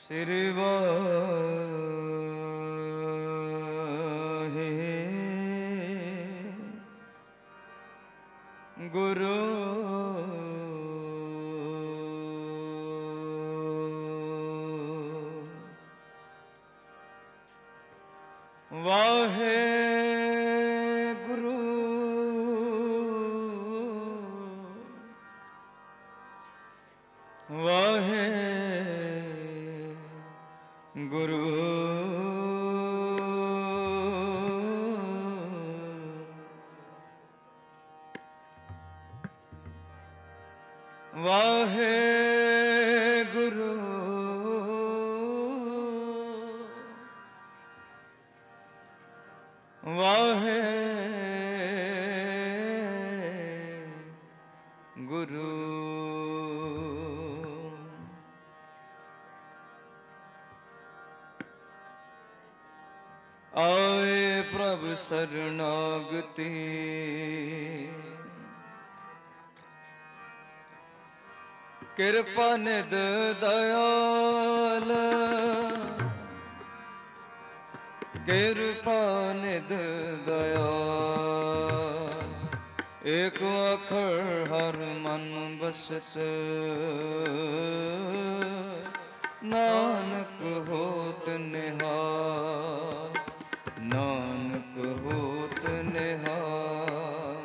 ਸ੍ਰੀ ਵਾਹਿਗੁਰੂ ਵਾਹਿਗੁਰੂ ਵਾਹਿਗੁਰੂ ਵਾਹਿਗੁਰੂ ਵਾਹਿਗੁਰੂ ਆਏ ਪ੍ਰਭ ਸਰਨਾਗਤੀ ਕਿਰਪਾ ਨਿਧ ਦਇਆਲ ਕਿਰਪਾ ਨਿਧ ਦਇਆਲ ਏਕ ਅੱਖਰ ਹਰ ਮਨ ਬਸਤ ਨਾਨਕ ਹੋਤ ਨਿਹਾਲ ਨਾਨਕ ਹੋਤ ਨਿਹਾਲ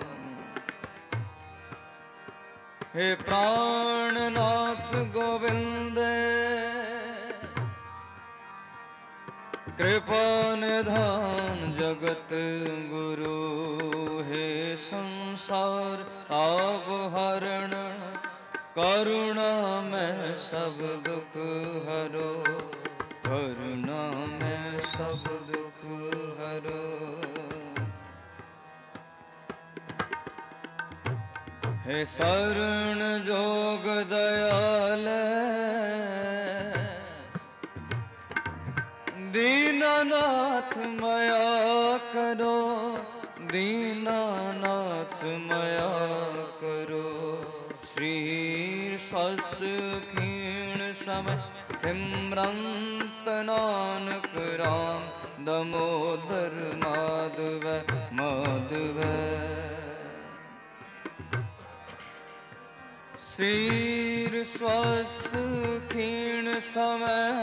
हे प्राणनाथ गोविंद कृपा निधान जगत गुरु हे संसार आप हरण करुणा में सब दुख हरो करुणा में सब दुख हरो हे शरण जोग दयाल दीनानाथ मया करो दीनानाथ मया करो श्री स्वस्थ क्षीण समय सिमरंत नानक राम दामोदर माधव माधव शरीर स्वस्थ क्षीण समय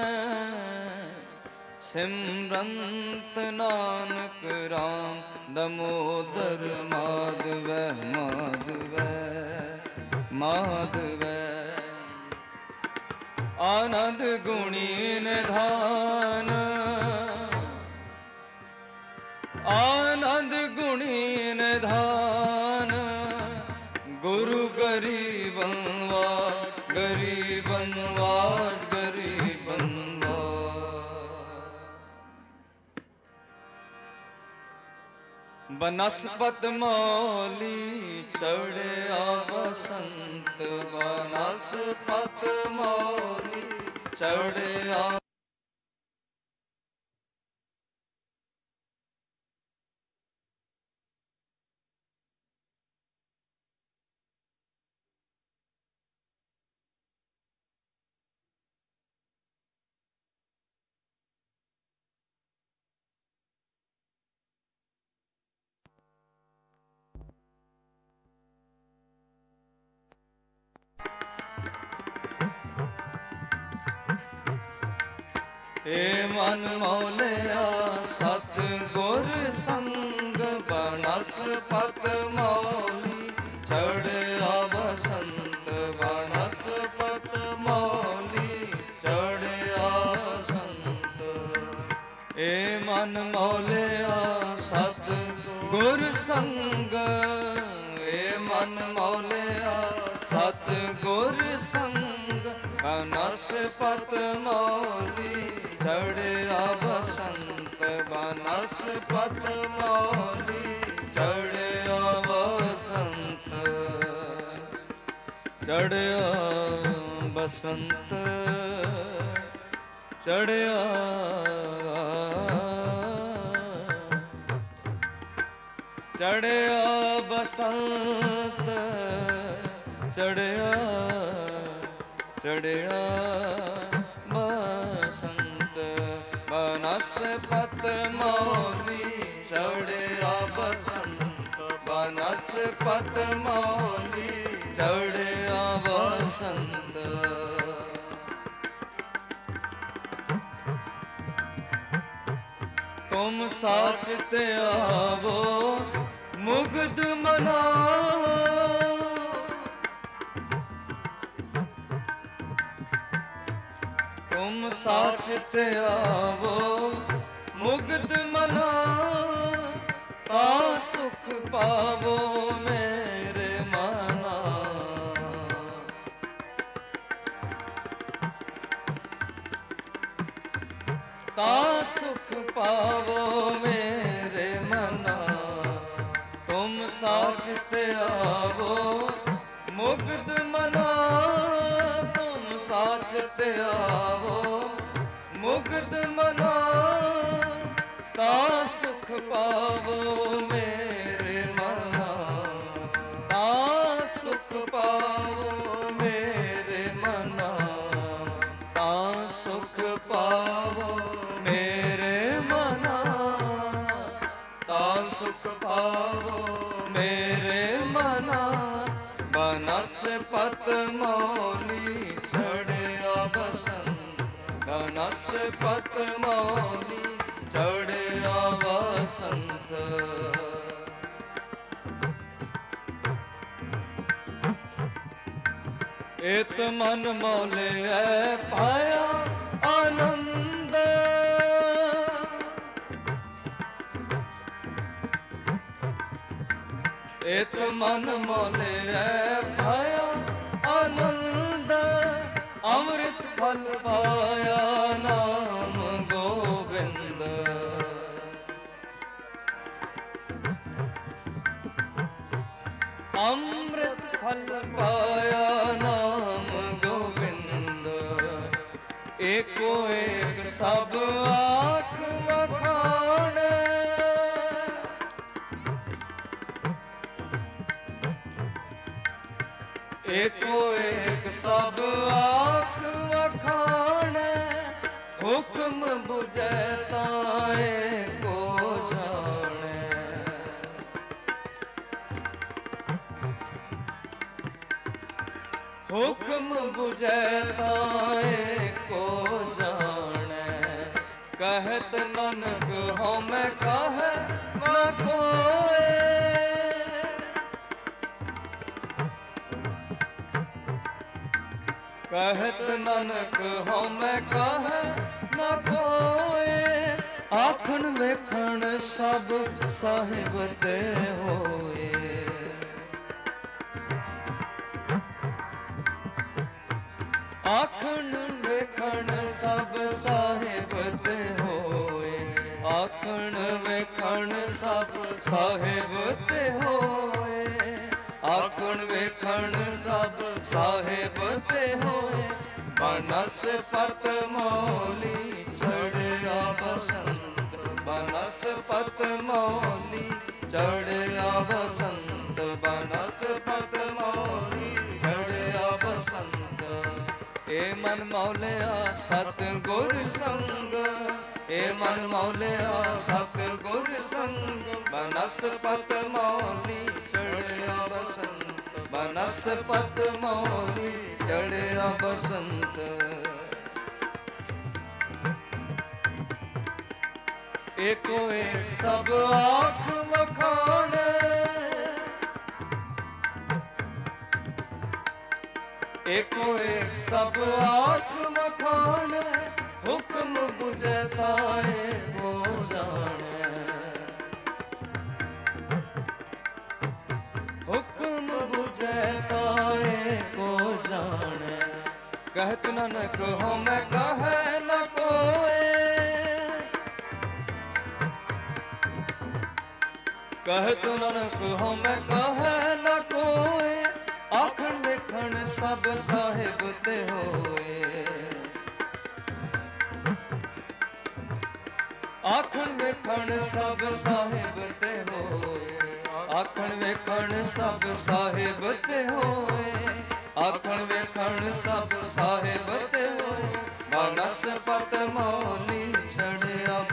सिमरंत नानक राम दामोदर माधव माधव माधव आनंद गुणी निधान आनंद गुणी निधान गुरु गरीबनवाज गरीबनवाज गरीबनवाज बनस्पत मौली चढ़िया बसंत बनस्पत मौली चढ़िया हे मन मौलिया सत गुर संग बनस्पत मौली चढ़िया बसंत बनस्पत मौली चढ़िया संत हे मन मौलिया सत गुर संग हे मन मौलिया सत गुर संग बनस्पत मौली चढ़िया बसंत बनस्पत मौली चढ़िया बसंत चढ़िया बसंत चढ़िया चढ़िया बसंत चढ़िया चढ़िया ਬਨਸਪਤ ਮੌਲੀ ਚੜਿਆ ਬਸੰਤ, ਬਨਸਪਤ ਮੌਲੀ ਚੜਿਆ ਬਸੰਤ। ਤੁਮ ਸਾਚਿਤ ਆਵੋ ਮੁਗਧ ਮਨਾ, ਤੁਮ ਸਾਚਿਤ ਆਵੋ ਮੁਗਧ ਮਨਾ, ਤਾ ਸੁਖ ਪਾਵੋ ਮੇਰੇ ਮਨਾ। ਤਾ ਸੁਖ ਪਾਵੋ ਮੇਰੇ ਮਨਾ, ਤੁਮ ਸਾਚਿਤ ਆਵੋ ਮੁਗਧ ਮਨਾ, ਤੁਮ ਸਾਚਿਤ ਆਵੋ ਮੁਗਧ ਮਨਾ, ਤਾ ਸੁਖ ਪਾਵੋ ਮੇਰੇ ਮਨਾ, ਤਾ ਸੁਖ ਪਾਵੋ ਮੇਰੇ ਮਨਾ, ਤਾ ਸੁਖ ਪਾਵੋ ਮੇਰੇ ਮਨਾ, ਤਾ ਸੁਖ ਪਾਵੋ ਮੇਰੇ ਮਨਾ। ਬਨਸਪਤ ਮੌਲੀ ਚੜਿਆ ਬਸੰਤ, ਬਨਸਪਤ ਮੌਲੀ ਚੜਿਆ ਬਸੰਤ। ਏਤ ਮਨ ਮੌਲਿਐ ਪਾਇਆ ਆਨੰਦ, ਏਤ ਮਨ ਮੌਲਿਐ ਪਾਇਆ ਆਨੰਦ, ਅੰਮ੍ਰਿਤ ਫਲ ਪਾਇਆ ਨਾਮ ਗੋਬਿੰਦ। ਅੰਮ੍ਰਿਤ ਫਲ ਪਾਇਆ ਨਾਮ ਗੋਬਿੰਦ, ਏਕੋ ਏਕ ਸਭ ਆਖ ਵਖਾਣੈ, ਏਕੋ ਏਕ ਸਭ ਆਖ ਵਖਾਣੈ, ਹੁਕਮ ਬੁਝੈ ਤਾਂ ਏਕੋ ਜਾਣੈ। ਹੁਕਮ ਬੁਝੈ ਤਾਂ ਏਕੋ ਜਾਣੈ, ਕਹਿਤ ਨਾਨਕ ਹਉਮੈ ਕਾਹੈ ਨਾ ਕੋਇ। ਕਹਿਤ ਨਾਨਕ ਹਉਮੈ ਕਾਹੈ ਨਾ ਕੋਇ, ਆਖਣ ਵੇਖਣ ਸਭ ਸਾਹਿਬ ਤੇ ਹੋਏ। ਆਖਣ ਵੇਖਣ ਸਭ ਸਾਹਿਬ ਤੇ ਹੋਏ, ਆਖਣ ਵੇਖਣ ਸਭ ਸਾਹਿਬ ਤੇ ਹੋਏ, ਆਖਣ ਵੇਖਣ ਸਭ ਸਾਹਿਬ ਤੇ ਹੋਏ। ਬਨਸਪਤ ਮੌਲੀ ਚੜਿਆ ਬਸੰਤ, ਬਨਸਪਤ ਮੌਲੀ ਚੜਿਆ ਬਸੰਤ, ਬਨਸਪਤ ਮੌਲੀ ਚੜਿਆ ਬਸੰਤ। ਏ ਮਨ ਮੌਲਿਆ ਸਤ ਗੁਰ ਸੰਗ, ਏ ਮਨ ਮੌਲਿਆ ਸਤ ਗੁਰ ਸੰਗ, ਬਨਸਪਤ ਮੌਲੀ ਚੜਿਆ ਬਸੰਤ, ਬਨਸਪਤ ਮੌਲੀ ਚੜਿਆ ਬਸੰਤ। ਏਕੋ ਏਕ ਸਭ ਆਖ ਵਖਾਣੈ, ਏਕੋ ਏਕ ਸਭ ਆਖ ਵਖਾਣੈ, ਹੁਕਮ ਬੁਝੈ ਤਾਂ ਏਕੋ ਜਾਣੈ। ਹੁਕਮ ਬੁਝੈ ਤਾਂ ਏਕੋ ਜਾਣੈ, ਕਹਿਤ ਨਾਨਕ ਹਉਮੈ ਕਾਹੈ ਨਾ ਕੋਇ। ਕਹਿਤ ਨਾਨਕ ਹਉਮੈ ਕਾਹੈ ਨਾ ਕੋਇ, ਆਖਣ ਵੇਖਣ ਸਭ ਸਾਹਿਬ ਤੇ ਹੋਏ। ਆਖਣ ਵੇਖਣ ਸਭ ਸਾਹਿਬ ਤੇ ਹੋਏ, ਆਖਣ ਵੇਖਣ ਸਭ ਸਾਹਿਬ ਤੇ ਹੋਏ, ਆਖਣ ਵੇਖਣ ਸਭ ਸਾਹਿਬ ਤੇ ਹੋਏ। ਬਨਸਪਤ ਮੌਲੀ ਚੜਿਆ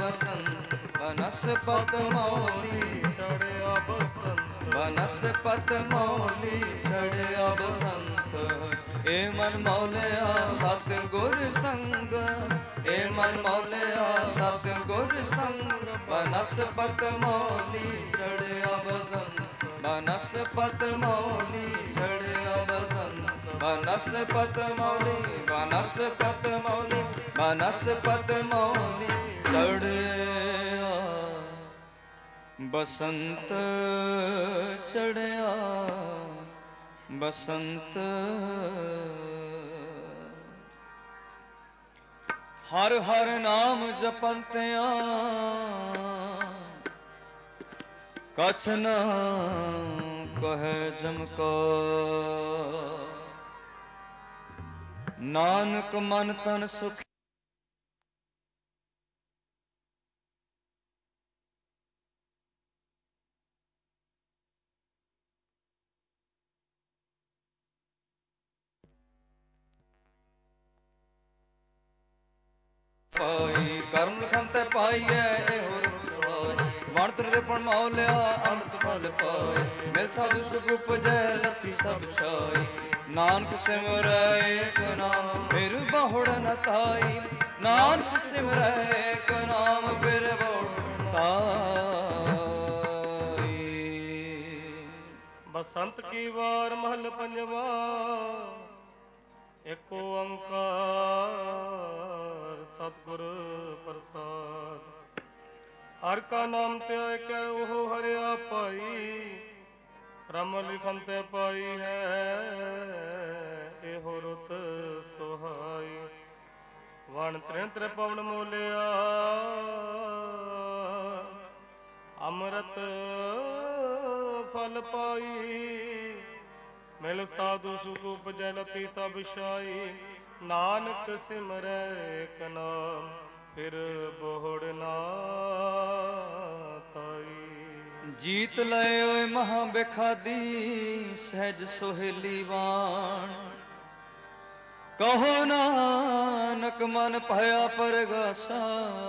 ਬਨਸਪਤ ਮੌਲੀ ਚੜਿਆ ਬਸੰਤ, ਬਨਸਪਤ ਮੌਲੀ ਚੜਿਆ ਬਸੰਤ। ਏ ਮਨ ਮੌਲਿਆ ਸਤ ਗੁਰ ਸੰਗ, ਏ ਮਨ ਮੌਲਿਆ ਸਤ ਗੁਰ ਸੰਗ। ਬਨਸਪਤ ਮੌਲੀ ਚੜਿਆ ਬਸੰਤ, ਬਨਸਪਤ ਮੌਲੀ ਚੜਿਆ ਬਸੰਤ। ਬਨਸਪਤ ਮੌਲੀ, ਬਨਸਪਤ ਮੌਲੀ, ਬਨਸਪਤ ਮੌਲੀ ਚੜਿਆ ਬਸੰਤ, ਚੜਿਆ ਬਸੰਤ। ਹਰ ਹਰ ਨਾਮ ਜਪੰਤਿਆਂ ਕਛ ਨ ਕਹੈ ਜਮਕਾ। ਨਾਨਕ ਮਨ ਤਨ ਸੁਖ ਪਾਈ। ਕਰਮ ਲਿਖਨ ਤੇ ਪਾਈਐ ਇਹੋ ਰੁਖ ਸਹਾਈ। ਵਣ ਤੁਰ ਦੇ ਪਣ ਮੌਲਿਆ ਅੰਮ੍ਰਿਤ ਫਲ ਪਾਏ। ਮਿਲ ਸਾਧੂ ਸੁਖ ਉਪਜੈ ਲੱਥੀ ਸਭ ਛਾਈ। ਨਾਨਕ ਸਿਮਰੈ ਏਕ ਨਾਮ ਫਿਰ ਬਹੁੜ ਨ ਤਾਈ। ਨਾਨਕ ਸਿਮਰੈ ਏਕ ਨਾਮ ਫਿਰ ਬਹੁੜ ਤਾਈ। ਬਸੰਤ ਕੀ ਵਾਰ ਮਹਲ ਪੰਜਵਾ, ਏਕ ਓੰਕਾਰ ਸਤਿਗੁਰ ਪ੍ਰਸਾਦ। ਹਰ ਕਾ ਨਾਮ ਧਿਆਇ ਕੈ ਉਹ ਹਰਿਆ ਪਾਈ। ਕਰਮ ਲਿਖਨ ਤੇ ਪਾਈ ਹੈ ਇਹੋ ਰੁਤ ਸੁਹਾਈ। ਵਣ ਤ੍ਰਿਣ ਤ੍ਰਿਪਵਨ ਮੋਲਿਆ ਅੰਮ੍ਰਿਤ ਫਲ ਪਾਈ। ਮਿਲ ਸਾਧੂ ਸੁਖ ਉਪਜੈ ਲਤੀ ਸਭ ਛਾਈ। ਨਾਨਕ ਸਿਮਰੈ ਏਕ ਨਾਮ ਫਿਰ ਬਹੁੜ ਨਾ ਤਾਈ। ਜੀਤ ਲਏ ਓਏ ਮਹਾ ਬੇਖਾਦੀ ਸਹਿਜ ਸੋਹਿਲੀ ਬਾਣ। ਕਹੋ ਨਾਨਕ ਮਨ ਭਇਆ ਪਰਗਾਸਾ,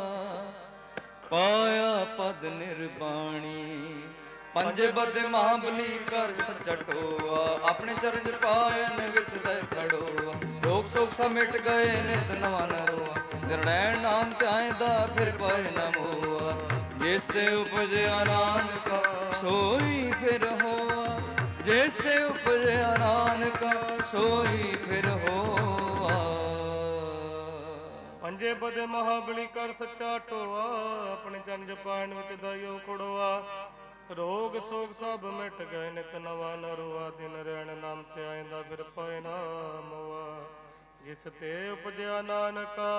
ਪਾਇਆ ਪਦ ਨਿਰਬਾਣੀ। ਪੰਜੇ ਬਦੇ ਮਹਾਬਲੀ ਕਰ ਸੱਚਾ ਟੋਆ। ਆਪਣੇ ਚਰਜ ਪਾਇਨ ਵਿੱਚ ਤੈ ਖੜੋਆ। ਰੋਗ ਸੋਗ ਸਭ ਮਿਟ ਗਏ ਨਿਤ ਨਵਾਂ ਨਰੋਆ। ਨਿਰਣੈਣ ਨਾਮ ਧਿਆਇਂਦਾ ਫਿਰ ਪਾਏ ਨ ਮੋਆ। ਜਿਸ ਤੇ ਉਪਜਿਆ ਨਾਨਕਾ ਸੋਈ ਫਿਰ ਹੋਆ। ਜਿਸ ਤੇ ਉਪਜਿਆ ਨਾਨਕਾ ਸੋਈ ਫਿਰ ਹੋਆ। ਪੰਜੇ ਬਦੇ ਮਹਾਬਲੀ ਕਰ ਸੱਚਾ ਟੋਆ। ਆਪਣੇ ਜਨ ਪਾਇਨ ਵਿੱਚ ਦਾਇਓ ਖੜੋਆ। ਰੋਗ ਸੋਗ ਸਭ ਮਿਟ ਗਏ ਨਿਤ ਨਵਾ ਨਰੋਆ। ਦਿਨ ਰਹਿਣ ਨਾਮ ਧਿਆਇਂਦਾ ਫਿਰ ਪਾਏ ਨਾ ਮੋਆ। ਜਿਸ ਤੇ ਉਪਜਿਆ ਨਾਨਕਾ,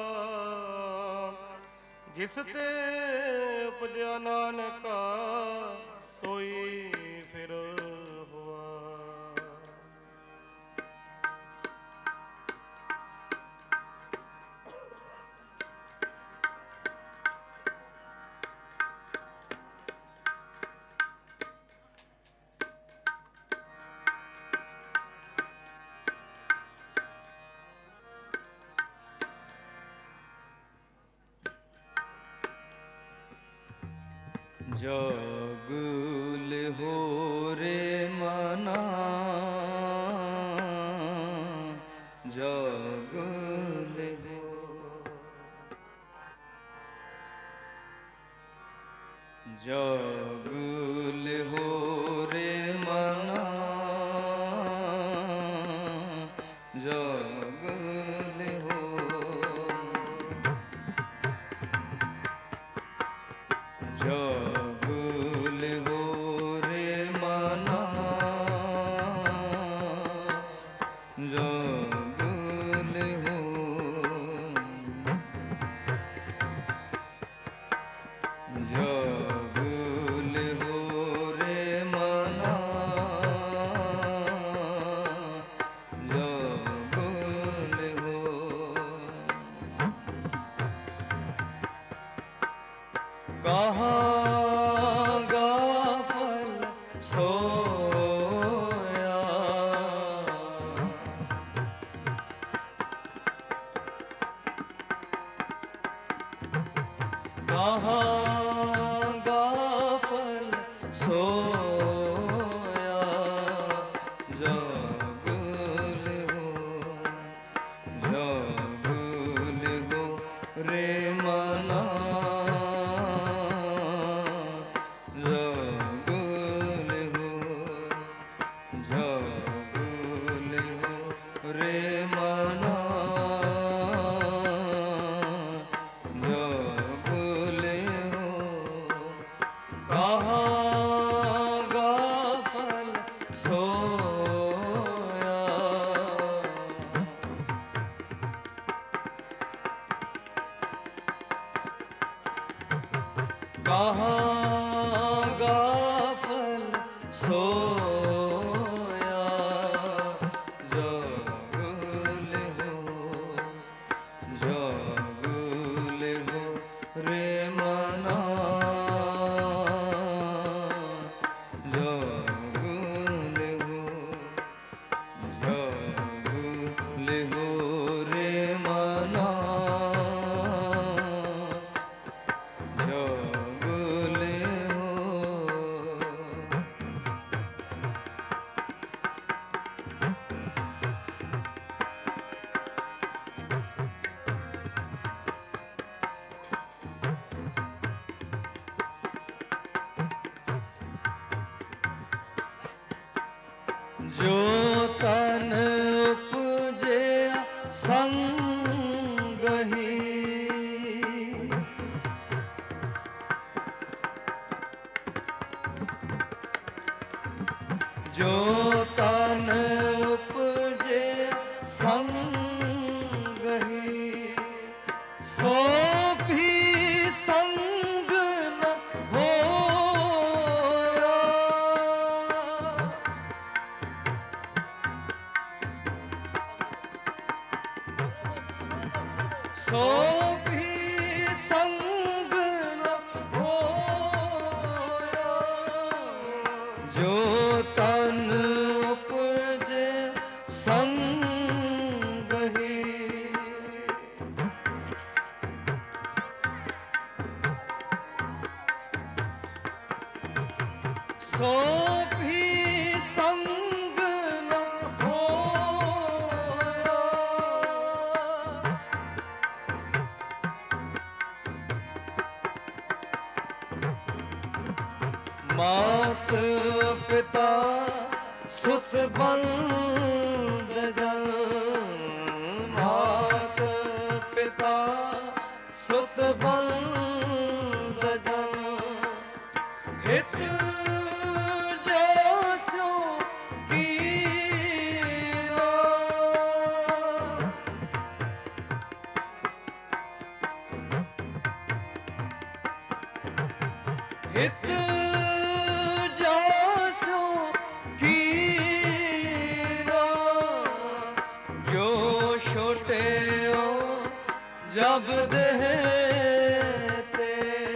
ਜਿਸ ਤੇ ਉਪਜਿਆ ਨਾਨਕਾ ਸੋਈ ਫਿਰ ਹੋਆ। ਜਗ ਲਿਹੋ ਰੇ ਮਨਾ, ਜਗ ਲਿਹੋ, ਜਗ ਲਿਹੋ ਰੇ ਮਨਾ, ਜਗ ਲਿਹੋ, ਜਗ ਲਿਹੋ ਰੇ ਮਨਾ, ਜਗ ਲਿਹੋ, ਜਗ ਲਿਹੋ ਰੇ ਮਨਾ, ਜਗ ਲਿਹੋ। ਕਹਾਂ ਗਾਫਲ ਸੋਇਆ, ਕਹਾਂ जागुल हो रे मना, जागुल हो, जागुल हो रे मना, जागुल हो। कहाँ गाफल सोया, कहाँ गाफल सोया, जागुल हो, जागुल हो रे मना, जागुल हो, जागुल हो रे मना, जागुल हो। जो तन उपजे संग ही, जो तन उपजे संग ही, सो भी संग न होया, सो भी संग न होया, जो तन उपजे संग ही, सो भी संग न होया, मात पिता सुत बंद जन, मात पिता सुत बंद जन, हित जसो कीना, हित जासो कीना, जो छोटे हो जब देते,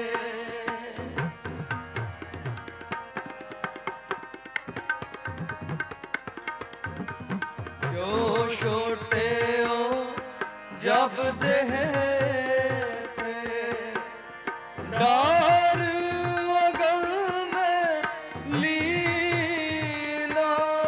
जो छोटे हो जब देते, डार अगल में लीना,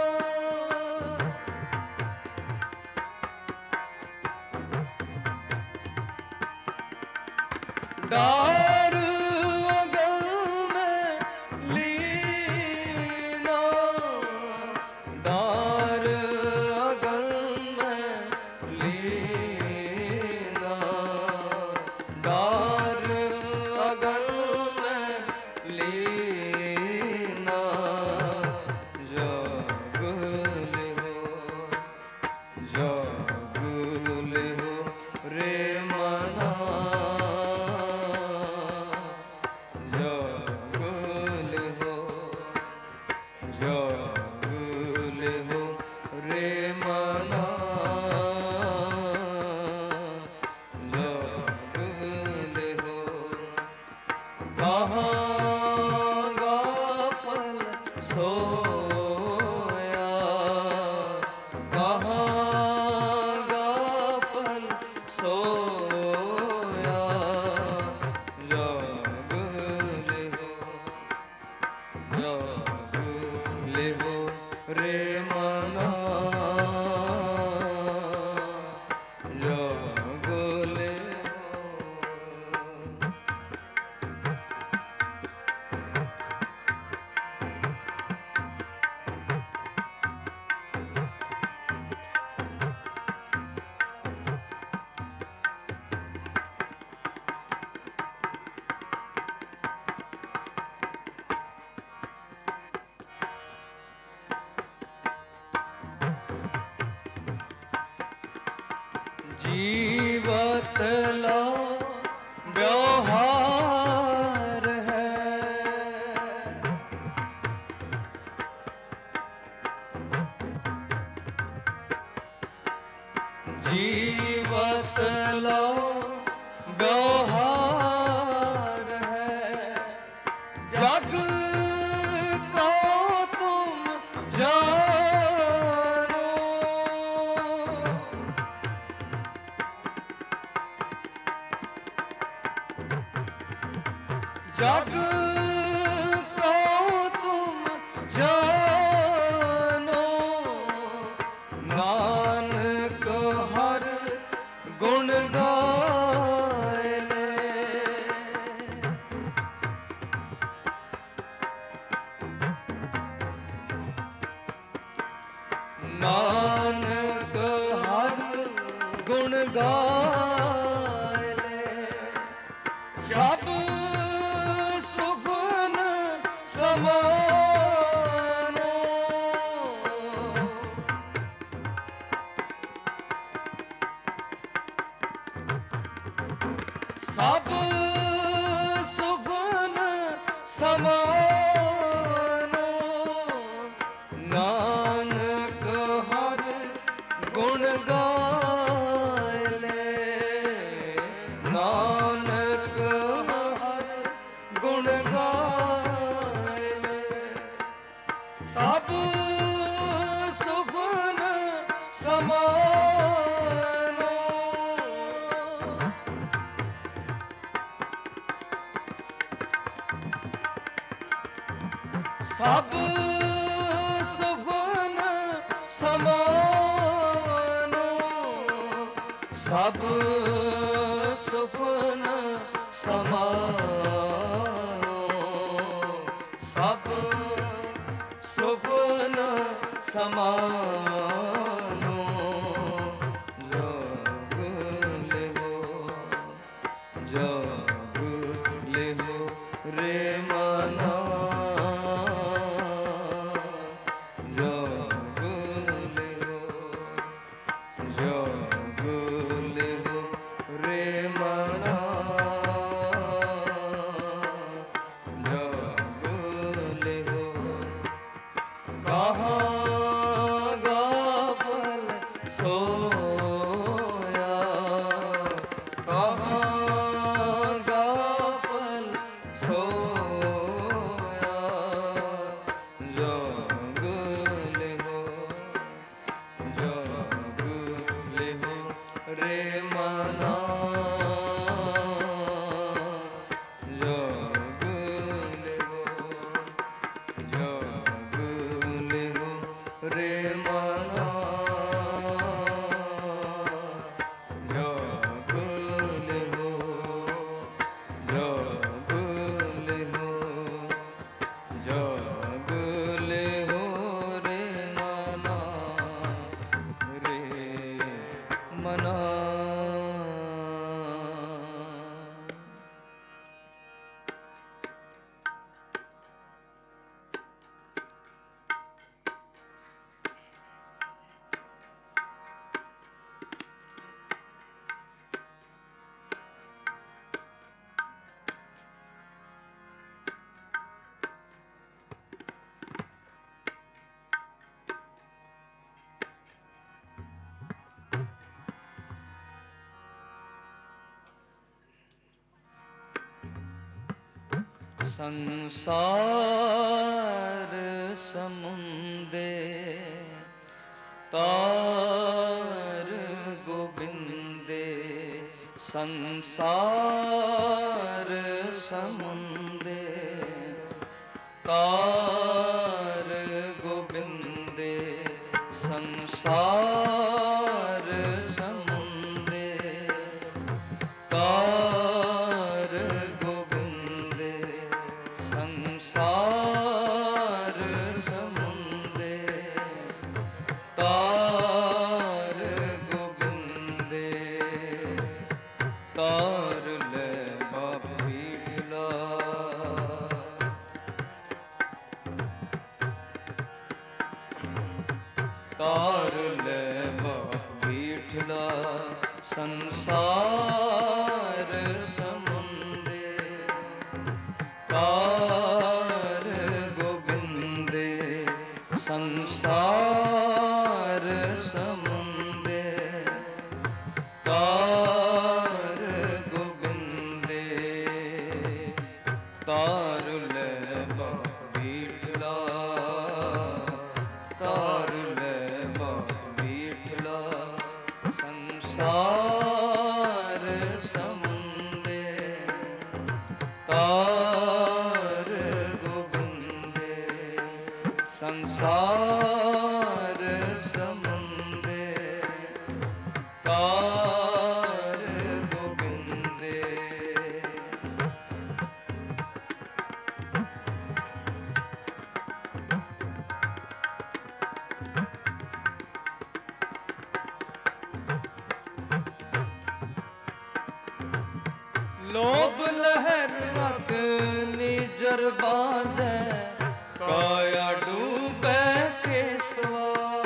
डार अगल में लीना, डार अगल में लीना, डार अगल में लीना, जागुल हो, जागुल हो रे मना, जागुल हो, जागुल हो रे मना, जागुल हो। कहाँ गाफल सोया, कहाँ गाफल सोया, जागुल हो, जागुल हो रे मना, ਜੀਵਤ ਲੋ ਵਿਵਹਾਰ ਹੈ, ਜੀਵਤ ਲੋ ਵਿਵਹਾਰ ਹੈ, ਜਗ ਕੋ ਤੁਮ ਜਾਨੋ, ਜਗ ਕੋ ਤੁਮ ਜਾਨੋ, ਨਾਨਕ ਹਰ ਗੁਣ ਗਾਏ ਲੈ, ਨਾਨਕ ਹਰ ਗੁਣ ਗਾਏ ਲੈ, ਸਭ ਸੁਖਨ ਸਮਾਨੋ, ਸਭ ਸੁਖਨ ਸਮਾਨੋ, ਨਾਨਕ ਹਰ ਗੁਣ ਗਾਏ ਲੈ, ਨਾਨਕ ਹਰ ਗੁਣ ਗਾਏ ਲੈ, ਸਭ ਸੁਖਨ ਸਮਾਨੋ, ਸਭ ਸੁਖਨ ਸਮਾਨੋ, ਸਭ ਸੁਖਨ ਸਮਾਨੋ, ਸਭ ਸੁਖਨ ਸਮਾਨੋ, ਜਗ ਲਿਹੋ, ਜਗ ਲਿਹੋ ਰੇ ਮਨਾ, ਜਗ ਲਿਹੋ, ਜਗ ਲਿਹੋ ਰੇ ਮਨਾ, ਜਗ ਲਿਹੋ, ਕਹਾਂ ਗਾਫਲ ਸੋਇਆ, ਕਹਾਂ ਗਾਫਲ ਸੋਇਆ, ਜਗ ਲਿਹੋ, ਜਗ ਲਿਹੋ ਰੇ ਮਨਾ, ਜਗ ਲਿਹੋ, ਜਗ ਲਿਹੋ ਰੇ ਮਨਾ, ਜਗ ਲਿਹੋ, ਜਗ ਲਿਹੋ, ਜਗ ਲਿਹੋ ਰੇ ਮਨਾ, ਰੇ ਮਨਾ। ਸੰਸਾਰ ਸਮੁੰਦੇ ਤਾਰ ਗੋਬਿੰਦੇ, ਸੰਸਾਰ ਸਮੁੰਦੇ ਤਾਰ ਗੋਬਿੰਦੇ, ਸੰਸਾਰ ਸਮੁੰਦੇ ਤਾਰ ਗੋਬਿੰਦੇ, ਸੰਸਾਰ ਸਮੁੰਦੇ ਤਾਰ ਗੋਬਿੰਦੇ, ਤਾਰ ਲੈ ਬਾਬੀਲਾ, ਤਾਰ ਲੈ ਬਾਬੀਠਲਾ, संसार समुंदे तार गोबिंदे संसार समुंदे तार गोबिंदे तार ले बीठला तार ले बीठला संसार समुंदे तार गोबिंदे संसार समुंदे तार गोबिंदे लोभ लहर रत निजर बांधे काया डूबे केसवा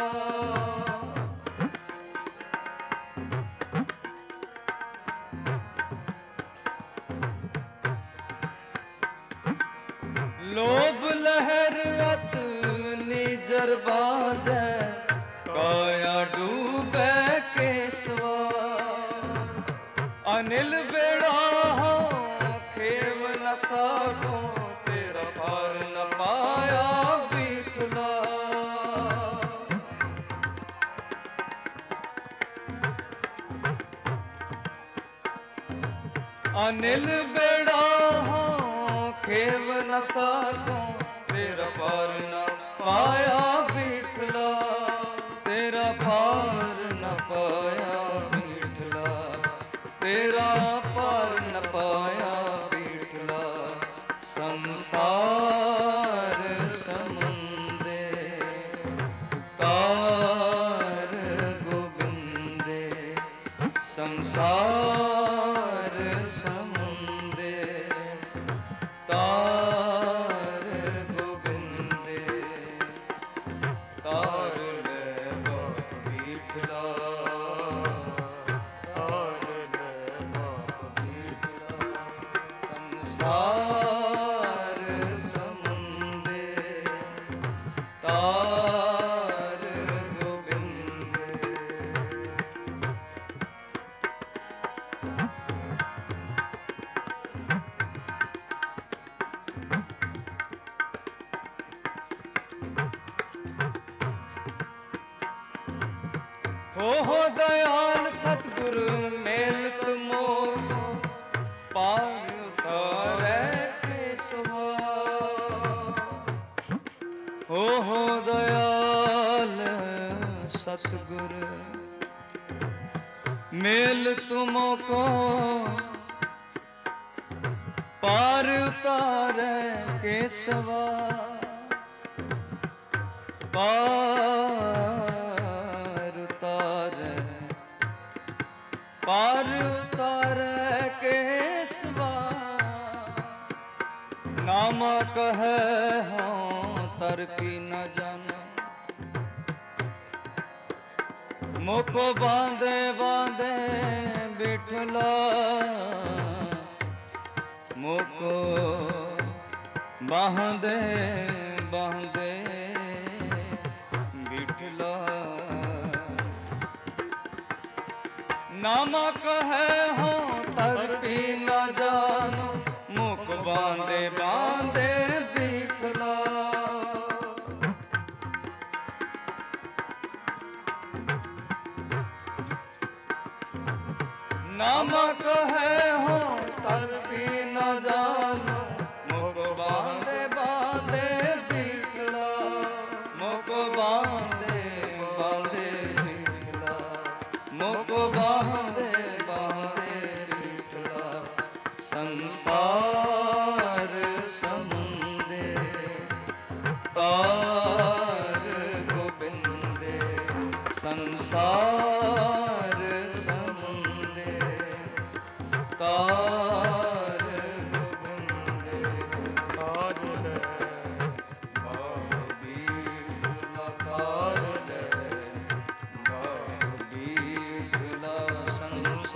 लोभ लहर रत निजर बांधे काया डूबे केसवा अनिल बेड़ा हो खेव न साको तेरा पार न पाया बीठला अनिल बेड़ा हो खेव न साको तेरा पार न पाया बीठला तेरा पार न पाया बीठला तेरा पार न पाया बीठला संसार समुंदे तार गोबिंदे संसार समुंदे तार गोबिंदे तार ले बीठला संसार समुंदे तार गोबिंदे हो दयाल सतगुरु मेल तुमो पार उतारे केसवा हो दयाल सतगुरु मेल तुमो को पार उतारे केसवा पार उतारे केसवा नाम कहे हो तरपी न जाना मुको बांधे बांधे बिठला मुको बांधे बांधे बिठला नाम कहे हो तरपी न जानो मुख बांधे बांधे बिठला नाम कहे हो तरपी न जानो मुख बांधे बांधे बिठला मुख बांधे बांधे बिठला मुख बांधे बांधे बिठला संसार समुंदे तार गोबिंदे संसार समुंदे तार गोबिंदे तार ले बीठला संसार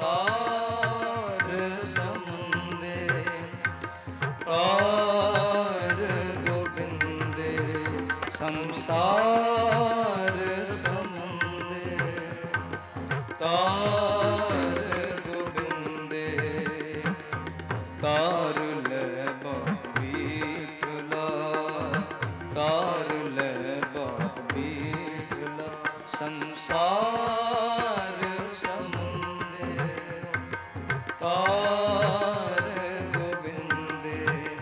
संसार समुंदे तार गोबिंदे तार ले बीठला तार ले बीठला संसार समुंदे तार गोबिंदे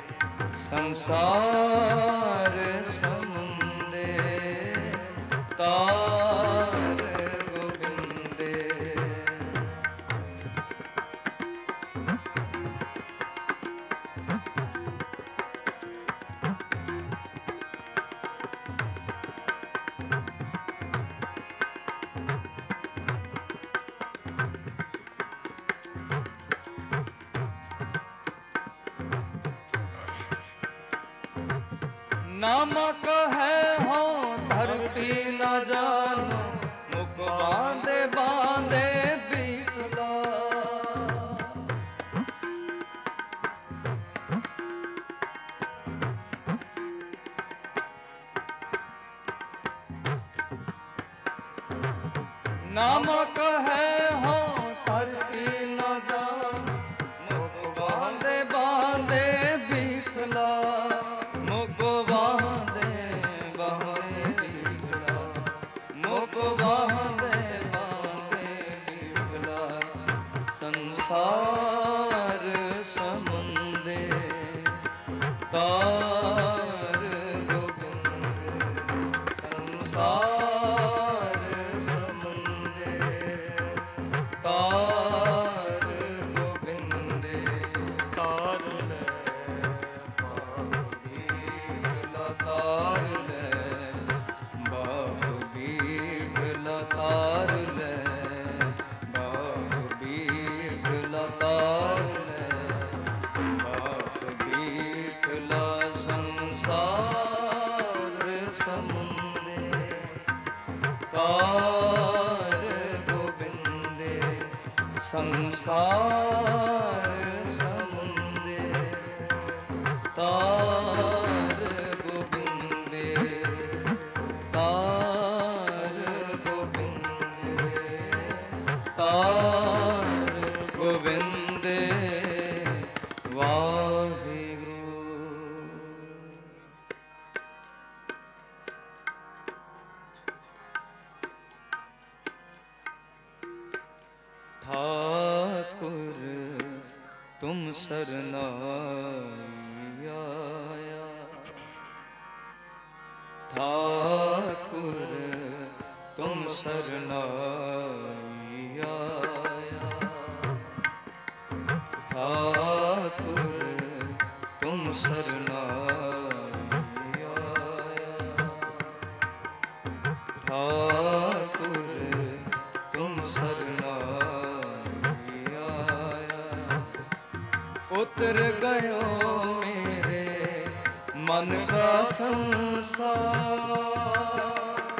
संसार समुंदे तार गोबिंदे नामक है हो धरती न जानो मुख बांधे बांधे बीठला नामक है हो धरती न जानो मुख बांधे बांधे बीठला मुख बांधे बांधे बीठला मुख बांधे बांधे बीठला संसार समुंदे तार गोबिंदे संसार समुंदे तार गोबिंदे तार ले तार ले बाप बीठला तार ले बाप बीठला तार ले बाप बीठला संसार समुंदे तार गोबिंदे संसार समुंदे तार गोबिंदे तार गोबिंदे तार गोबिंदे वाहिगुरु। ठाकुर तुम सरनाई आया ठाकुर तुम सरनाई आया ठाकुर तुम सरनाई आया ठाकुर तुम सरनाई आया उतर गयो मेरे मन का संसार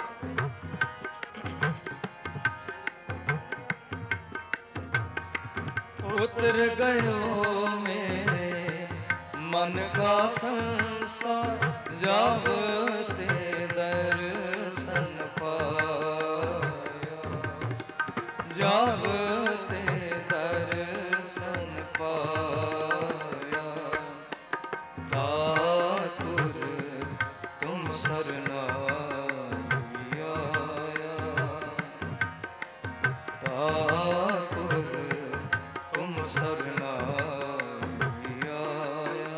उतर गयो मेरे मन का संसार जावते दर्शन पाया जावते दर्शन पाया ठाकुर तुम सरनाई आया ठाकुर तुम सरनाई आया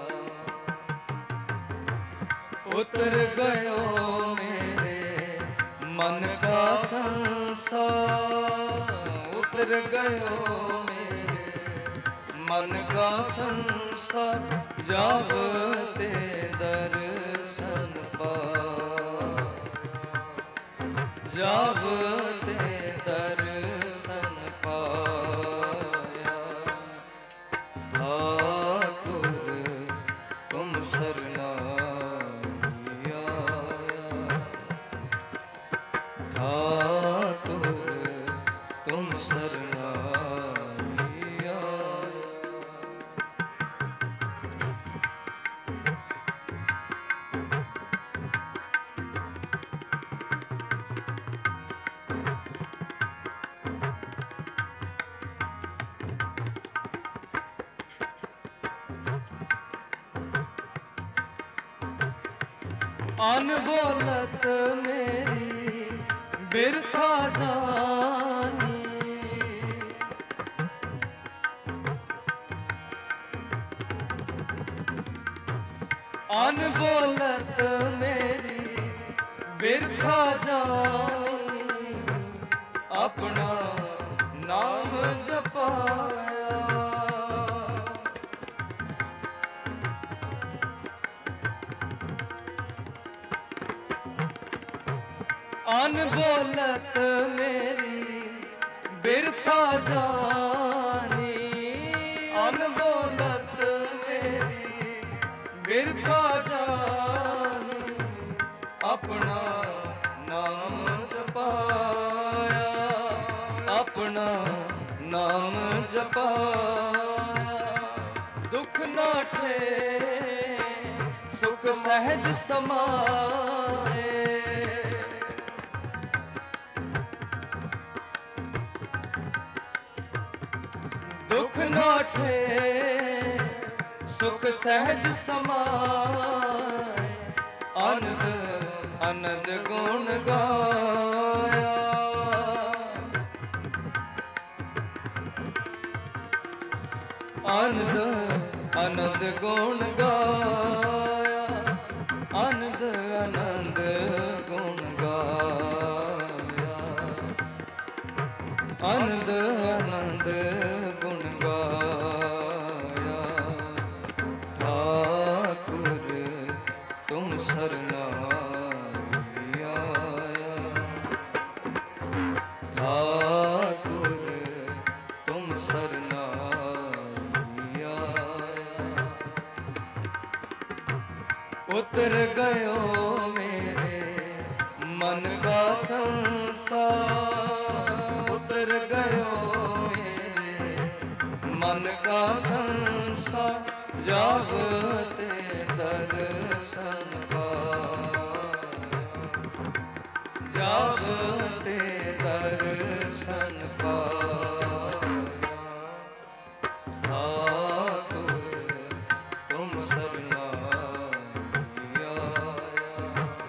उतर गयो मेरे मन का संसार उतर गयो मेरे मन का संसार जावते दर्शन पाया जावते दर्शन पाया ठाकुर तुम सरनाई आया ठाकुर तुम सरनाई आया। अनबोलत मेरी बिरथा जानी, अनबोलत मेरी बिरथा जानी, अपना नाम जपाया। अनबोलत मेरी बिरथा जानी, अनबोलत मेरी बिरथा जानी, अपना नाम जपाया, अपना नाम जपाया। दुख नाठे सुख सहज समाए, दुख नाठे सुख सहज समाए, अनंद अनंद गुण गाया। अनंद अनंद गुण गाया, अनंद अनंद गुण गाया, अनंद अनंद गुण गाया। ठाकुर तुम शरणाई आया, ठाकुर तुम शरणाई आया। उतर गयो मेरे मन का संसार, उतर गयो मेरे मन का संसार, जागते दर्शन पाया, जागते दर्शन पाया। ठाकुर तुम शरणाई आया,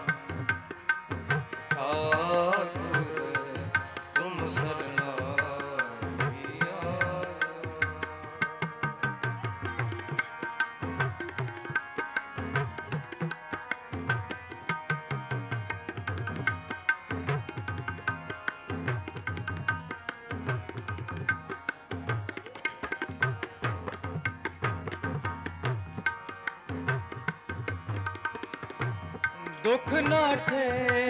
ठाकुर तुम शरणाई आया। दुख नाठे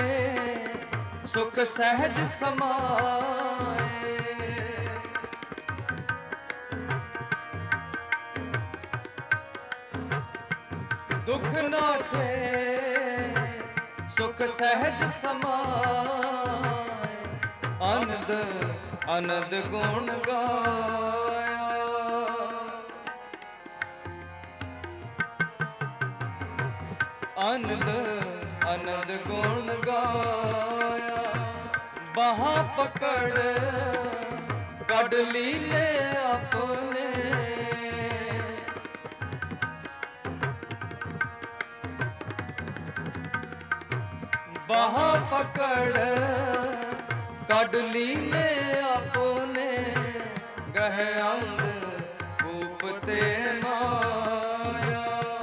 सुख सहज समाए, दुख नाठे सुख सहज समाए, अनंद अनंद गुण गाया। अनंद अनंद गुण गाया, बाहा पकड़ कड़ लीले अपने, बाहा पकड़ कड़ लीले अपने, गह अंग कूपते माया,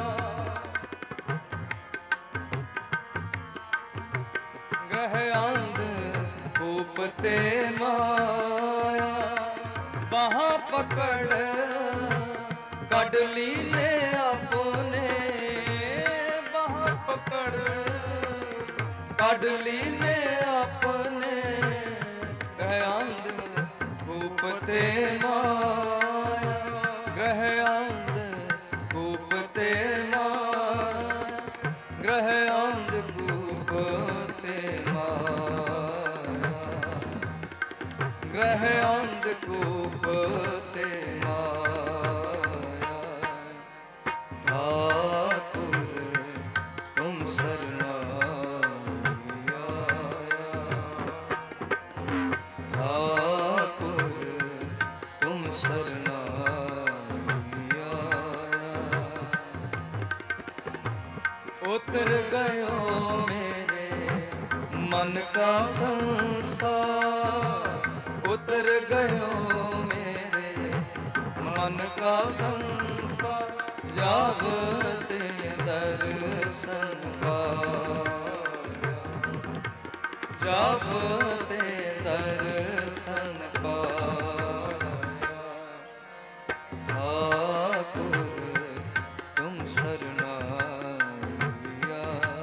गह अंग कूपते माया। बाहा पकड़ कड़ लीले अपने, बाहा पकड़ कड़ लीले अपने, गह अंग कूपते माया, गह अंग कूपते माया, ग्रह अंग कूपते माया, ग्रह अंग कूपते माया। ठाकुर तुम शरणाई आया, ठाकुर तुम शरणाई उतर गयो मेरे मन का संसार, उतर गयो मेरे मन का संसार, जावते दर्शन पाया, जावते दर्शन पाया। ठाकुर तुम शरणाई आया,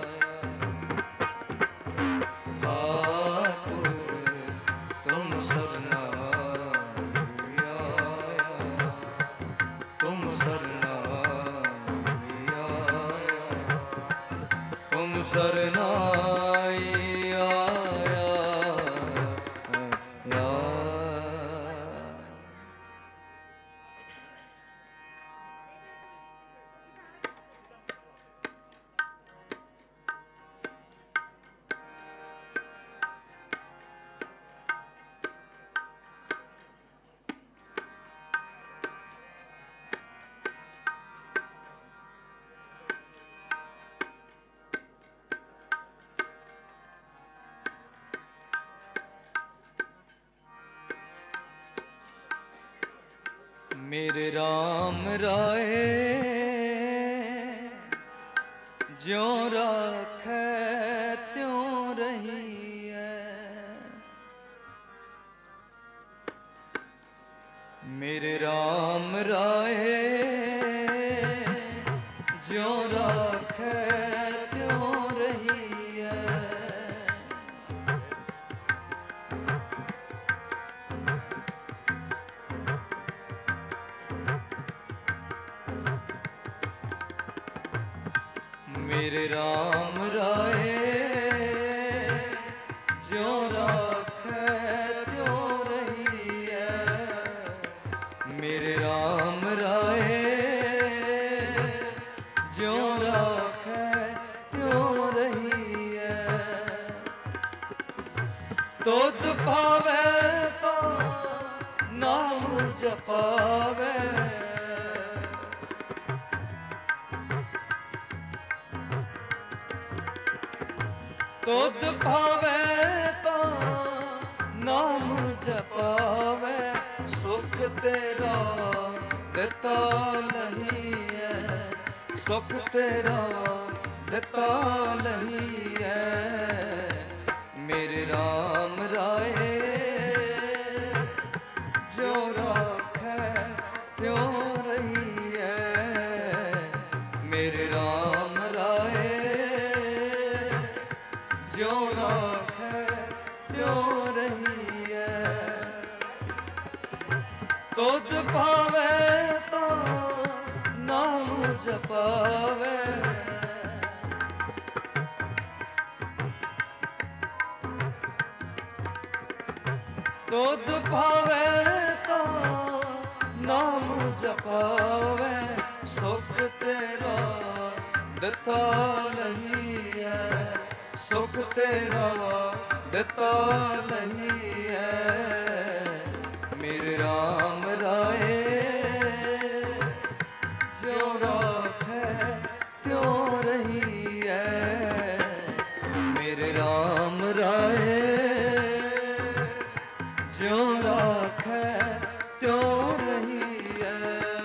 ठाकुर तुम शरणाई आया, तुम शरणाई आया, तुम शरणाई आया। मेरे राम राय ज्यों राखै त्यों रहिए, मेरे राम राय ज्यों राखै त्यों रहिए। मेरे राम राय ज्यों राखै त्यों रहिए, मेरे राम राय ज्यों राखै त्यों रहिए। तुध भावै तो नाम जपावै, तुध भावै तो नाम जपावै, सुख तेरा दिता नहीं है, सुख तेरा दिता नहीं है। मेरे राम राय ज्यों राखै त्यों रहिए, मेरे राम राय ज्यों राखै त्यों रहिए। तुध भावै तो नाम जपावै, तुध भावै तो नाम जपावै, सुख तेरा दिता नहीं है, सुख तेरा दिता नहीं है। मेरे राम राय ज्यों राखै त्यों रहिए, मेरे राम राय ज्यों राखै त्यों रहिए।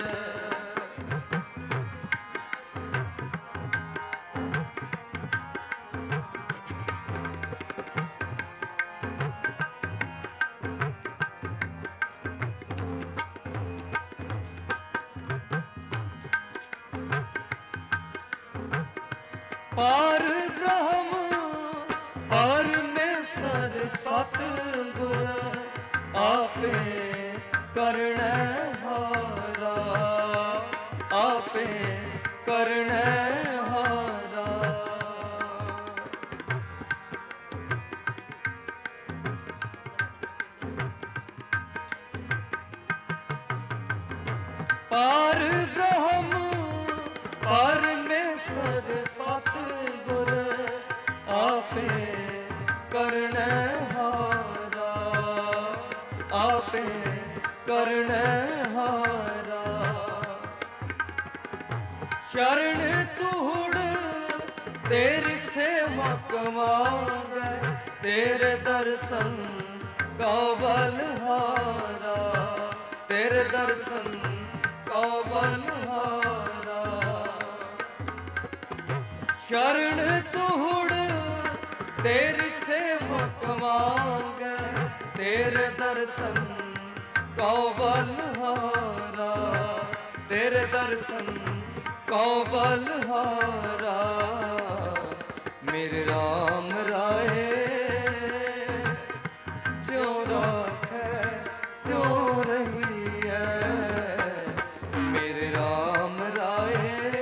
पार ब्रह्म परमेश्वर सतगुर आपे करनै हारा, आपे करनै हारा। पार ब्रह्म परमेश्वर सतगुर आपे करनै हारा, आपे करनै हारा। शरण तूड़ तेरी सेवा कमांगे, तेरे दर्शन का बलहारा, तेरे दर्शन का बलहारा। शरण तोड़ तेरी सेवा कमांगे, तेरे दर्शन का बलहारा, तेरे दर्शन का बलहारा। मेरे राम राय ज्यों राखै त्यों रहिए, मेरे राम राय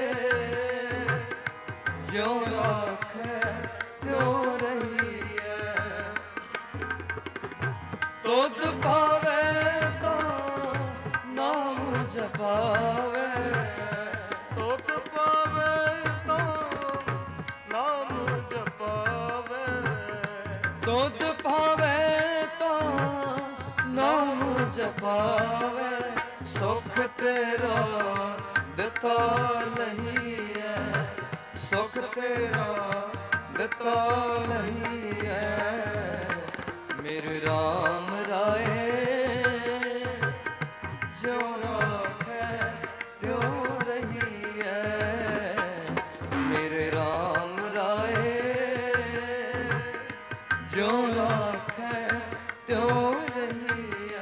ज्यों राखै त्यों रहिए। तुध पावे तां नाम जपावे, ਤੁਧ ਪਾਵੇ ਤਾਂ ਨਾਮ ਜਪਾਵੇ, ਤੁਧ ਪਾਵੇ ਤਾਂ ਨਾਮ ਜਪਾਵੇ। ਸੁਖ ਤੇਰਾ ਦਿੱਤਾ ਨਹੀਂ ਹੈ, ਸੁਖ ਤੇਰਾ ਦਿੱਤਾ ਨਹੀਂ ਹੈ। ਮੇਰੇ ਰਾਮ ਰਾਏ ਜਿਉਂ ਰਾਖੈ ਤਿਉਂ ਰਹੀਐ, ਮੇਰੇ ਰਾਮ ਰਾਏ ਜਿਉਂ ਰਾਖੈ ਤਿਉਂ ਰਹੀਐ।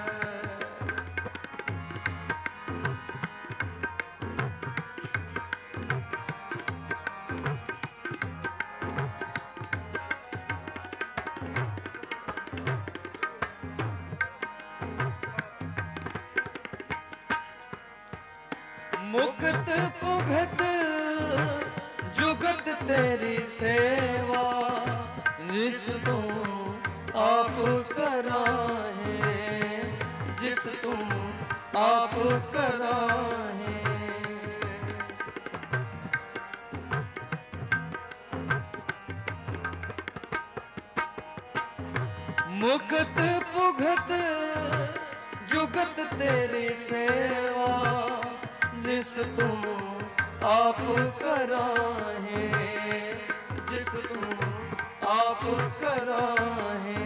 मुक्त भुगत जुगत तेरी सेवा, जिस तू आप कराहे, जिस तू आप कराहे। मुक्त भुगत जुगत तेरी सेवा, जिस तू आप कराहे, जिस तू आप कराहे।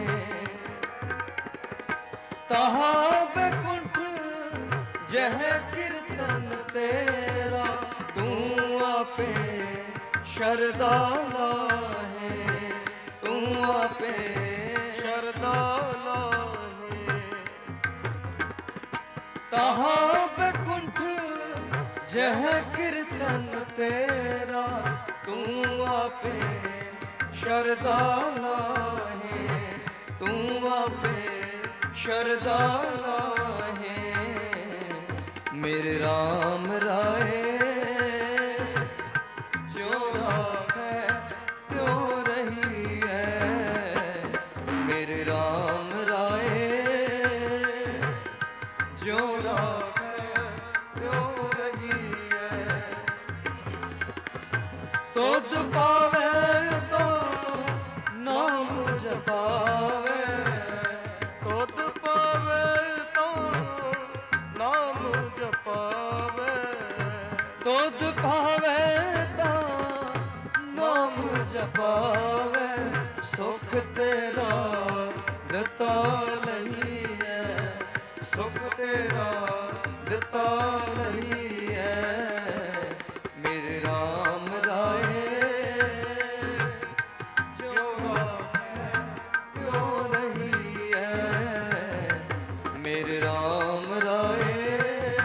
तहा बैकुंठ जह कीर्तन तेरा, तू आपे शरदा लाहे, तू आपे ਸ਼ਰਦਾ ਲਾਹੇ। तहा बैकुंठ जह कीर्तन तेरा, तू आपे शरदा लाहे, तू आपे शरदा लाहे। मेरे राम राय ज्यों राखै त्यों रहीए, मेरे राम राय ज्यों राखै त्यों रहीए। तुध पावे तो नाम जपावे, ਤੁਧ ਪਾਵੇ ਤਾਂ ਨਾਮ ਜਪਾਵੇ, ਤੁਧ ਪਾਵੇ ਤਾਂ ਨਾਮ ਜਪਾਵੇ। ਸੁਖ ਤੇਰਾ ਦਿੱਤਾ ਲਈਐ, ਸੁਖ ਤੇਰਾ ਦਿੱਤਾ ਲਈਐ। ਮੇਰੇ ਰਾਮ ਰਾਏ ਜਿਉਂ ਰਾਖੈ ਤਿਉਂ ਰਹੀਐ, ਮੇਰੇ ਰਾਮ ਰਾਏ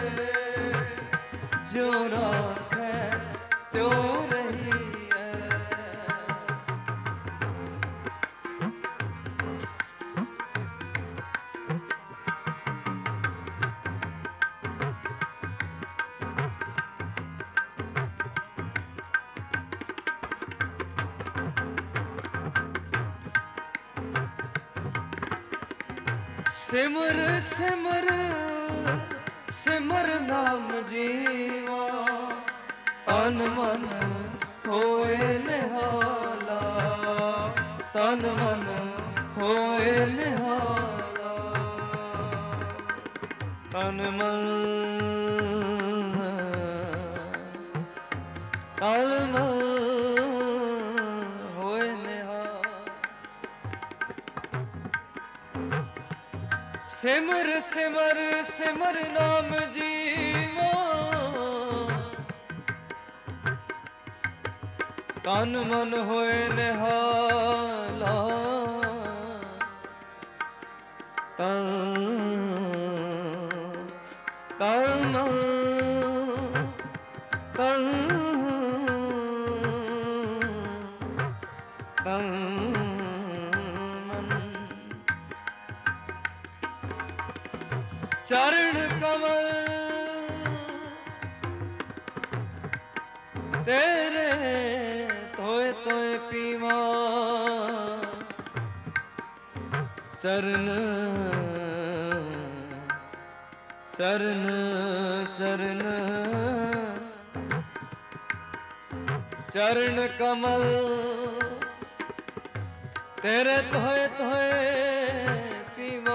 ਜਿਉਂ ਰਾਖੈ ਤਿਉਂ ਰਹੀਐ। सिमर सिमर सिमर नाम जीवा, तन मन होए निहाला, तन मन होए निहाला। तन मन तन मन ਸਿਮਰ ਸਿਮਰ ਸਿਮਰ ਨਾਮ ਜੀਵਾ, ਤਨ ਮਨ ਹੋਏ ਨਿਹਾਲਾ, ਤਨ ਤਨ ਤਨ ਤਨ ਚਰਨ ਕਮਲ ਤੇਰੇ ਤੋਏ ਤੋਏ ਪੀਵਾ, ਚਰਨ ਚਰਨ ਚਰਨ ਚਰਨ ਕਮਲ ਤੇਰੇ ਤੋਏ ਤੋਏ ਪੀਵਾ,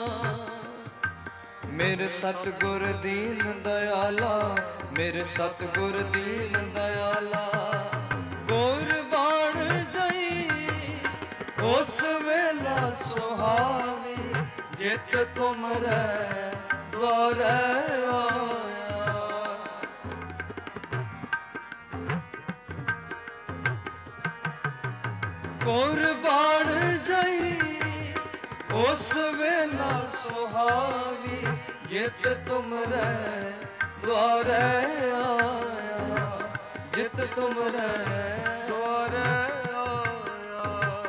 ਮੇਰੇ ਸਤਿਗੁਰ ਦੀਨ ਦਇਆਲਾ, ਮੇਰੇ ਸਤਿਗੁਰ ਦੀਨ ਦਇਆਲਾ, ਗੁਰ ਬਾਣ ਜਾਈ ਉਸ ਵੇਲਾ ਸੁਹਾਵੀ, ਜਿਤ ਤੁਮਰੇ ਦੁਆਰੇ ਆਇਆ। ਗੁਰ ਬਾਣ ਜਾਈ ਉਸ ਵੇਲਾ ਸੁਹਾਵੀ, ਜਿਤ ਤੁਮਰੇ ਦੁਆਰੇ ਆਇਆ, ਜਿਤ ਤੁਮਰੇ ਦੁਆਰੇ ਆਇਆ।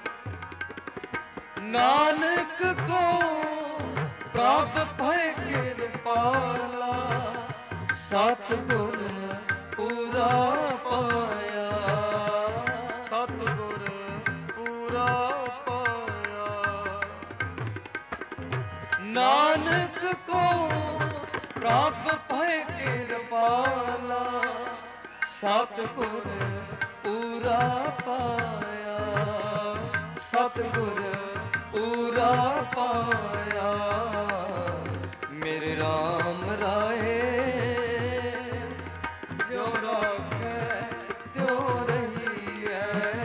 ਨਾਨਕ ਕੋ ਪ੍ਰਭ ਭਇ ਕਿਰਪਾਲਾ, ਸਤਿਗੁਰ ਪੂਰਾ ਪਾਇਆ, ਸਤਿਗੁਰ ਪੂਰਾ ਨਾਨਕ ਕੋ ਪ੍ਰਭ ਭਇ ਕਿਰਪਾਲਾ, ਸਤਿਗੁਰ ਪੂਰਾ ਪਾਇਆ, ਸਤਿਗੁਰ ਪੂਰਾ ਪਾਇਆ। ਮੇਰੇ ਰਾਮ ਰਾਏ ਜੋ ਰਾਖੈ ਤਿਉ ਰਹੀਐ,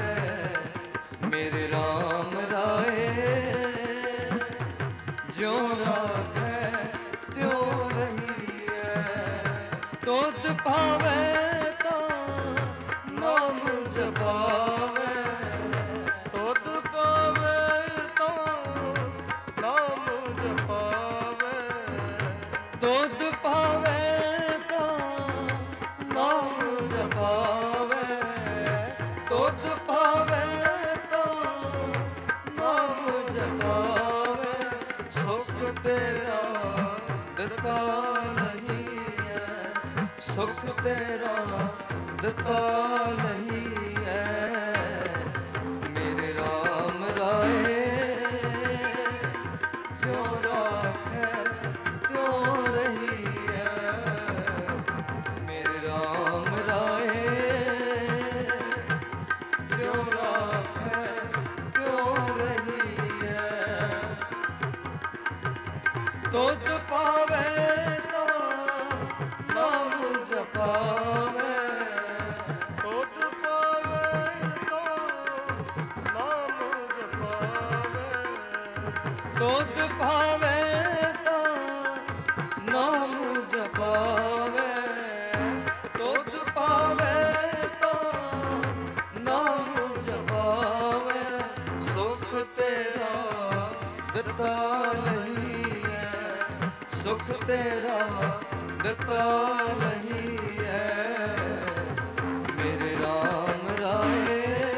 ਮੇਰੇ ਰਾਮ ਰਾਏ ਜੋ ਰਾਖੈ ਤਿਉ ਰਹੀਐ। ਤੁਧ ਭਾਵੈ ਤਾਂ ਨਾਮ ਜਪਾਵੈ, ਤੁਧ ਭਾਵੈ ਤਾਂ ਨਾਮ ਜਪਾਵੈ, ਤੁਧ ਭਾਵੈ ਤਾਂ ਨਾਮ ਜਪਾਵੈ, ਤੁਧ ਭਾਵੈ ਤਾਂ ਨਾਮ ਜਪਾਵੈ। ਸੁਖ ਤੇਰਾ ਦਿੱਤਾ ਨਹੀਂ ਹੈ, ਸੁਖ ਤੇਰਾ ਦਿੱਤਾ ਨਹੀਂ ਹੈ। ਮੇਰੇ ਰਾਮ ਰਾਏ ਜੋ ਰਾਖੈ ਤਿਉ ਰਹੀਐ, ਮੇਰੇ ਰਾਮ ਰਾਏ ਜੋ ਰਾਖੈ ਤਿਉ ਰਹੀਐ। ਤੁਧ ਪਾਵੈ ਤਾਂ ਨਾਮ ਜਪਾਵੈ, ਤੁਧ ਪਾਵੈ ਤਾਂ ਨਾਮ ਜਪਾਵੈ, ਤੁਧ ਭਾਵੈ ਤਾਂ ਨਾਮ ਜਪਾਵੈ, ਤੁਧ ਭਾਵੈ ਤਾਂ ਨਾਮ ਜਪਾਵੈ। ਸੁਖ ਤੇਰਾ ਦਿੱਤਾ ਨਹੀਂ ਹੈ, ਸੁਖ ਤੇਰਾ ਦਿੱਤਾ ਨਹੀਂ ਹੈ। ਮੇਰੇ ਰਾਮ ਰਾਏ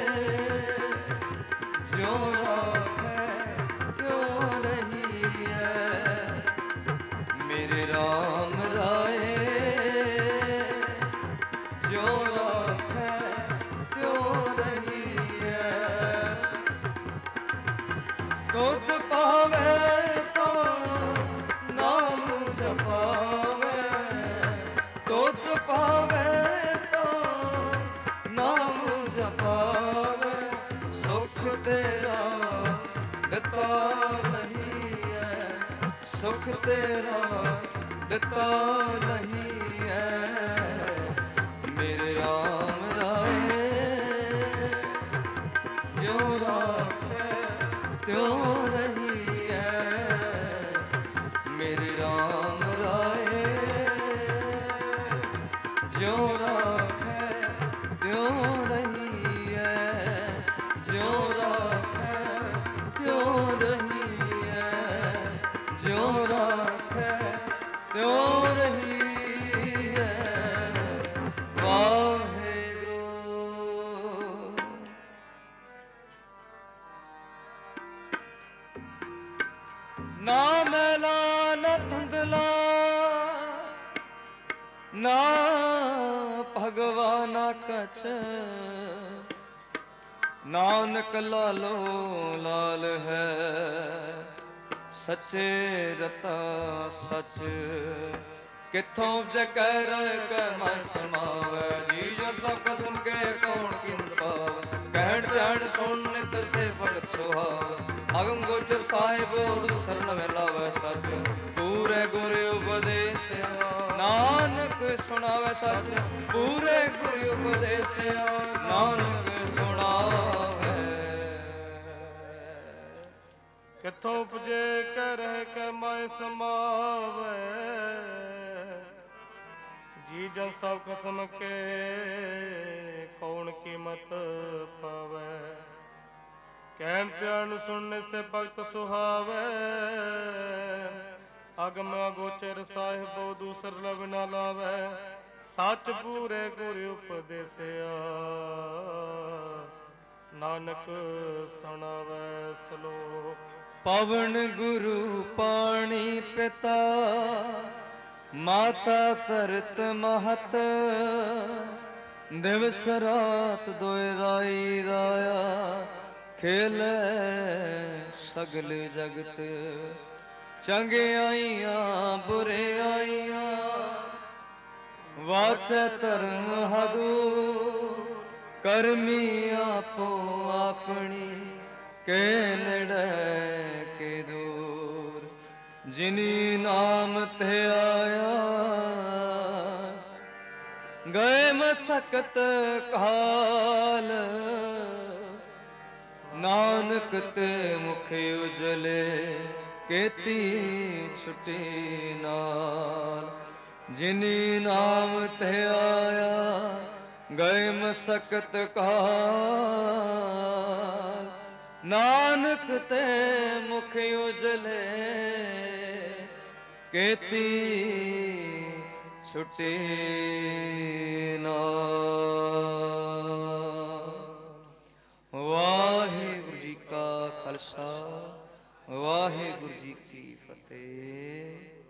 ਜਿਉ ਰਾਖੈ ਤਿਉ ਰਹੀਐ, ਮੇਰੇ ਰਾਮ ਰਾਏ ਜਿਉ ਰਾਖੈ ਤਿਉ ਰਹੀਐ। ਤੁਧ ਪਾਵੈ ਤਾਂ ਨਾਮ ਜਪਾਵੈ, ਤੁਧ ਪਾਵੈ ਤਾਂ ਨਾਮ ਜਪਾਵੈ। ਸੁਖ ਤੇਰਾ ਦਿੱਤਾ ਨਹੀਂ ਹੈ, ਸੁਖ ਤੇਰਾ ਦਿੱਤਾ ਨਹੀਂ ਹੈ। ਮੇਰੇ ਰਾਮ ਰਾਏ ਜਿਉ ਰਾਖੈ ਤਿਉ ਰਹੀਐ, ਜਿਉ ਰਾਖੈ ਤਿਉ ਰਹੀਐ, ਜਿਉ ਰਾਖੈ ਤਿਉ ਰਹੀਐ, ਜਿਉ ਰਾਖੈ ਤਿਉ ਰਹੀਐ। ਵਾਹਿਗੁਰੂ। ਨਾ ਮੈਲਾ ਨਾ ਧੁੰਦਲਾ, ਨਾ ਭਗਵਾਨਾ ਕਛ, ਨਾਨਕ ਲਾਲੋ ਲਾਲ ਹੈ, ਸੱਚੇ ਰਤਾ ਸੱਚ। ਕਿੱਥੋਂ ਜਕੈ ਰਹਿ ਕੈ ਮਨ ਸਮਾਵੈ, ਜੀ ਜਨ ਸਭ ਕਸਮ ਕੇ ਕੌਣ ਕੀਮਤ ਪਾਵੈ। ਕਹਿਣ ਧਿਆਨ ਸੁਣ ਨਿਤ ਸੇ ਭਗਤ ਸੁਹਾਵੈ, ਅਗਮ ਗੋਚਰ ਸਾਹਿਬ ਦੂਸਰਨ ਮੈਂ ਲਾਵੈ ਸੱਚ। ਪੂਰੇ ਗੁਰ ਉਪਦੇਸਿਆ ਨਾਨਕ ਸੁਣਾਵੈ ਸੱਚ, ਪੂਰੇ ਗੁਰ ਉਪਦੇਸਿਆ ਨਾਨਕ ਸੁਣਾਵੈ। ਕਿੱਥੋਂ ਉਪਜੇ ਕੈ ਰਹਿ ਕੈ ਮਾਇ ਸਮਾਵੈ, ਜੀ ਜਨ ਸਭ ਕਸਮ ਕੇ ਕੌਣ ਕੀਮਤ ਪਾਵੈ। ਕਹਿਣ ਧਿਆਨ ਸੁਣਨੇ ਸੇ ਭਗਤ ਸੁਹਾਵੈ, ਅਗਮ ਅਗੋਚਰ ਸਾਹਿਬੋ ਦੂਸਰ ਲਗ ਨਾ ਲਾਵੈ। ਸੱਚ ਪੂਰੇ ਗੁਰ ਉਪਦੇਸਿਆ ਨਾਨਕ ਸੁਣਾਵੈ ਸਲੋਕ। ਪਵਨ ਗੁਰੂ ਪਾਣੀ ਪਿਤਾ, ਮਾਤਾ ਧਰਤ ਮਹਤ। ਦਿਵਸ ਰਾਤ ਦੋਇ ਰਾਈ ਰਾਇਆ, ਖੇਲੇ ਸਗਲ ਜਗਤ। ਚੰਗਿਆਈਆਂ ਬੁਰਿਆਈਆਂ, ਵਾਸੈ ਧਰਮ ਹਦੂ। ਕਰਮੀ ਆਪੋ ਆਪਣੀ, ਕੇ ਨੇੜੇ ਕੇ ਦੂਰ। ਜਿਨੀ ਨਾਮ ਤੇ ਆਇਆ, ਗਏ ਮਸਕਤ ਕਾਲ। ਨਾਨਕ ਤੇ ਮੁਖ ਉਜਲੇ, ਕੀਤੀ ਛੁਟੀ ਨਾਲ। ਜਿਨੀ ਨਾਮ ਤੇ ਆਇਆ, ਗਏ ਮਸਕਤ ਕਾਲ। ਨਾਨਕ ਤੇ ਮੁਖ ਉਜਲੇ, ਕੀਤੀ ਛੁਟੀ ਨਾਲ। ਵਾਹਿਗੁਰੂ ਜੀ ਕਾ ਖਾਲਸਾ, ਵਾਹਿਗੁਰੂ ਜੀ ਕੀ ਫਤਿਹ।